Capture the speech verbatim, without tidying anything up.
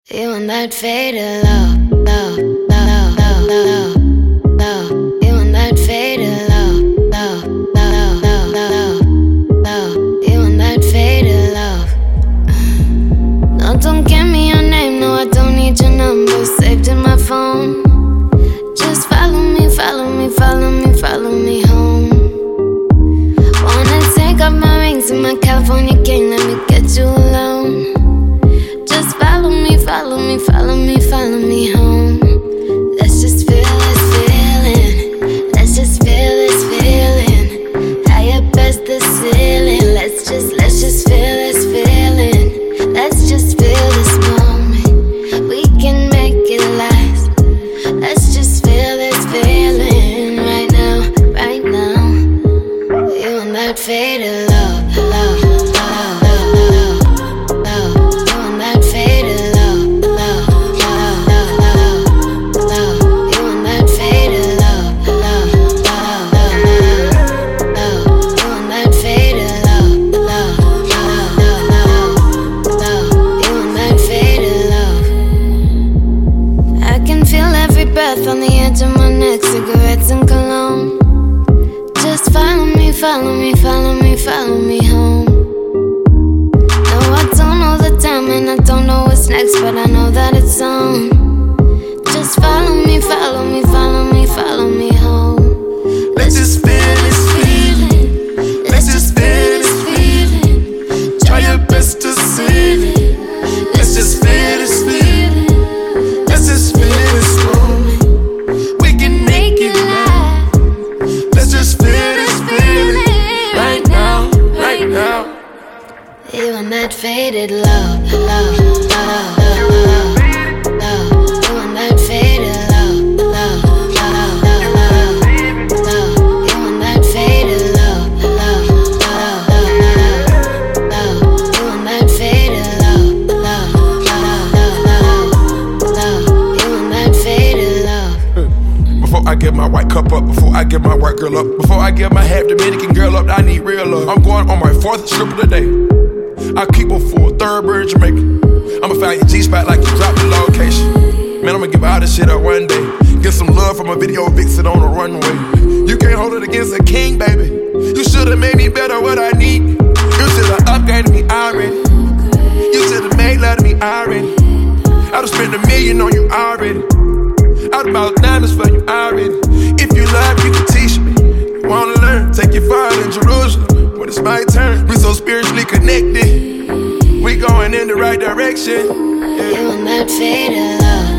You and that faded love, love, love, love, love, love. You and that faded love, love, love, love, love, love. You and that faded love. No, don't give me your name, no, I don't need your number saved in my phone. Just follow me, follow me, follow me, follow me home. Wanna take off my rings and my California king, let me get you alone. Just follow me, follow me, follow me, follow me home. Let's just feel this feeling. Let's just feel this feeling. High up as the ceiling. Let's just, let's just feel this feeling. Let's just feel this moment. We can make it last. Let's just feel this feeling right now, right now. You and that faded love, love, love, love, love, love. Breath on the edge of my neck, cigarettes and cologne. Just follow me, follow me, follow me, follow me home. No, I don't know the time and I don't know what's next, but I know that it's on. Just follow me, follow me, follow me, follow me home. Let's just feel this feeling. Let's just feel this feeling. Try your best to see it. Let's just feel this feeling. Let's just feel this moment. You and that faded love, love, love, love, love. You and that faded love, love, love, love, love. You and that faded love, love, love, love, love. You and that faded love, love, love, love, love. You and that faded love. Before I get my white cup up, before I get my white girl up, before I get my half Dominican girl up, I need real love. I'm going on my fourth strip of the day. I keep her for a third bird Jamaican. I'ma find your G-spot like you dropped the location. Man, I'ma give all this shit up one day. Get some love from a video vixen on the runway. You can't hold it against a king, baby. You should've made me better what I need. You should've upgraded me already. You should've made love to me already. I'd've spent a million on you already. I'd bought diamonds for you already. If you love, you can teach me. You wanna learn, take your father in Jerusalem. When it's my turn, we so spiritually connected. We going in the right direction. Yeah. You and that faded love.